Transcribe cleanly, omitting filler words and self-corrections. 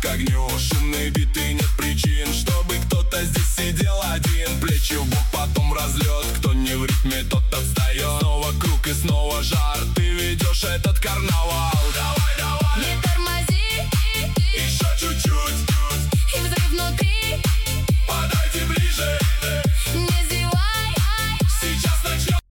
огню. Шумные биты, нет причин, чтобы кто-то здесь сидел один. Плечи в бок, потом разлет, кто не в ритме, тот отстает. Снова круг и снова жар, ты ведешь этот карнавал.